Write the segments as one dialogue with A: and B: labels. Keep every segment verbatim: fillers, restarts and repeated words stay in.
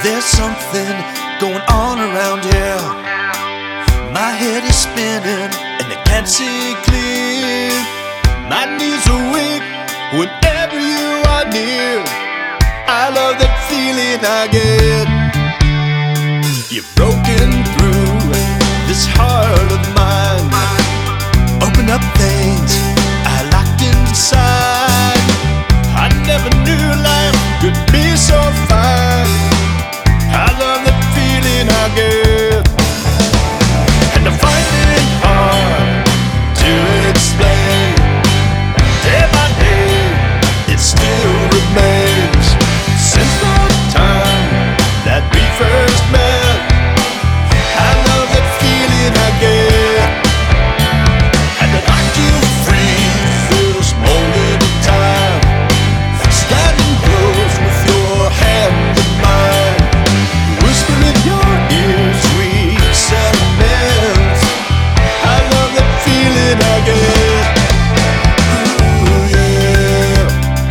A: There's something going on around here. My head is spinning and I can't see clear. My knees are weak whenever you are near. I love that feeling I get. You've broken through this heart of mine. Open up things I locked inside. I never knew life could be so fine. I love that feeling I get. And I find it hard to explain. Day by day, it still remains. Since the time that we first met, I love that feeling I get. And I'd like to freeze this moment in time, standing close with your hand in mine, whisper in your ear sweet sentiments. I love that feeling I get. Ooh, yeah.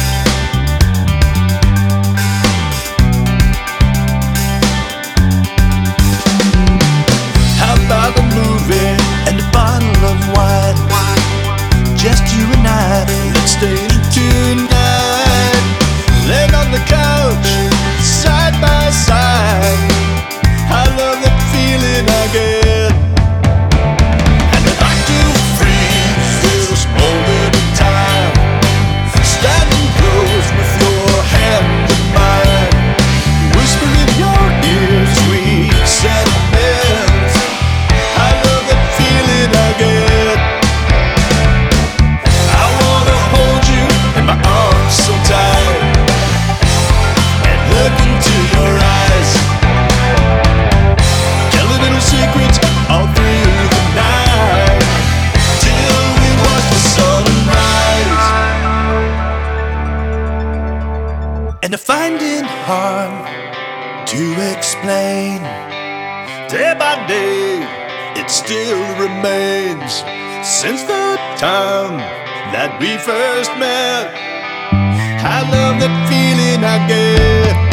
A: How about a movie and a bottle of wine? Just you and I, let's stay in tonight. Laying on the couch, side by side. I love that feeling I get. And I'd like to freeze this moment in time, standing close with your hand in mine, whisper in your ear sweet sentiments. I love that feeling I get. I wanna hold you in my arms so tight and look into your eyes, telling little secrets all through the night till we watch the sunrise. And I find it hard to explain. Day by day, it still remains. Since the time that we first met, I love that feeling I get.